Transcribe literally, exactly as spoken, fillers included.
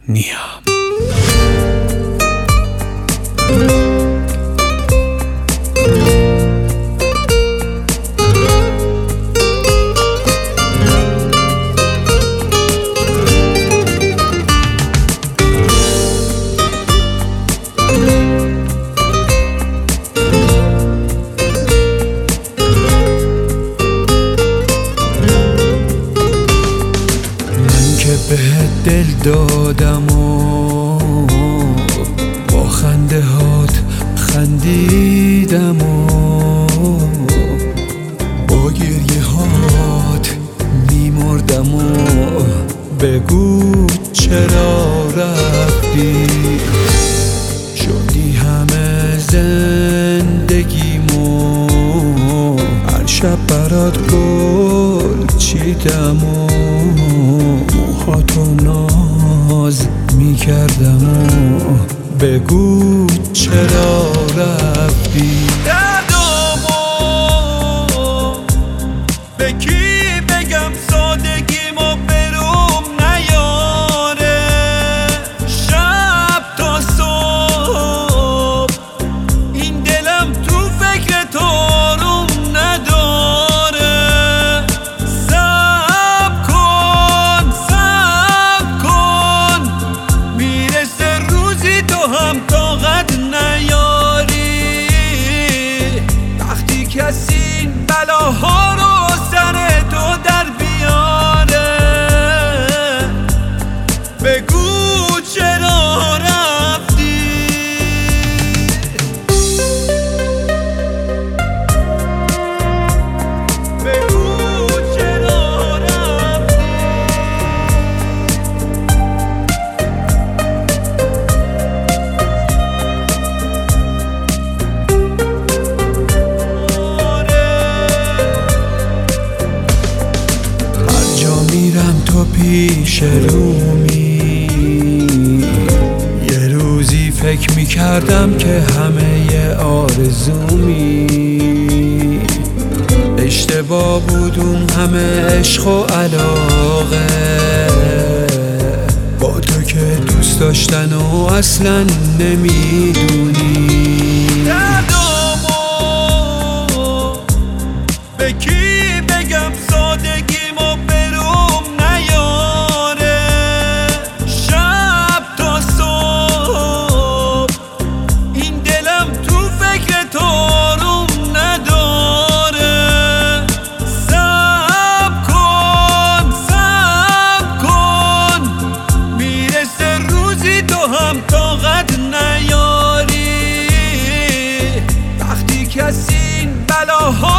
نیام. بهت دل دادم و با خنده هات خندیدم و با گریه هات میمردم و بگو چرا رفتی. شدی همه زندگیمو، هر شب برات گل چیدم و موهاتو ناز میکردم و بگو چرا رفتی. دردامو به کی بگم سادگیمو بروم نیاره، شب تا صبح این دلم تو فکر تو روم نداره. صبر کن صبر کن میرسه روزی تو هم طاقت نیاری، وقتی کسی این بلاها رو سر تو در بیاره. بگو چرا رفتی. بگو چرا رفتی. هر جا میرم تو پیش رومی، یه روزی فکر میکردم که همه آرزومی. اشتباه بود اون همه عشق و علاقه، با تو که دوست داشتن و اصلا نمیدونی. دردامو به کی بگم سادگیمو بروم نیاره، شب تا صبح این دلم تو فکر تو روم نداره. صبر کن صبر کن میرسه روزی تو هم طاقت نیاری، وقتی کسی این بلاها